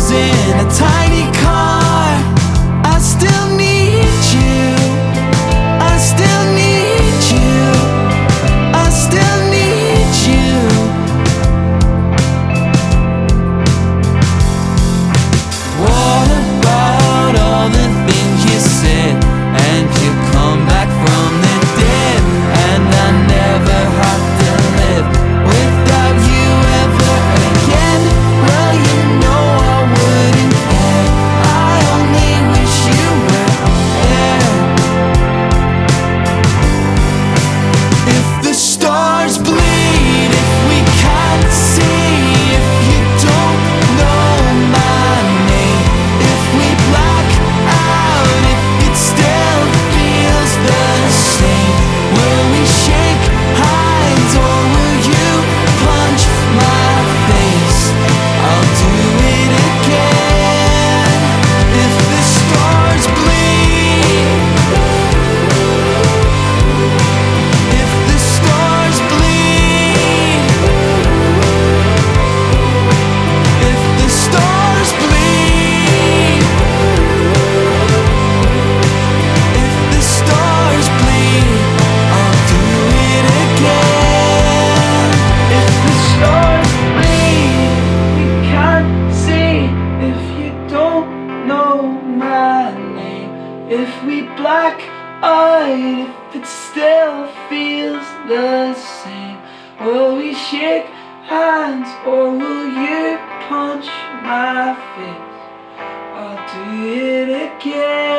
wheels in a tiny car. I still need you. I still need you. I still need you. What about all the things you said? And you come back from the dead, and I never have to live without you ever again. Well, you know I wouldn't care. I only wish you were there. If the stars bleed, if we can't see, if you don't know my name, if we black out, if it still feels the same, will we shake hands or will you punch my face? I'll do it again. If the stars bleed, if the stars bleed, if the stars bleed, if the stars bleed, I'll do it again. If the stars bleed, we can't see, if you don't know my name, if we black eyed, if it still feels the same, will we shake hands or will you punch my face? I'll do it again.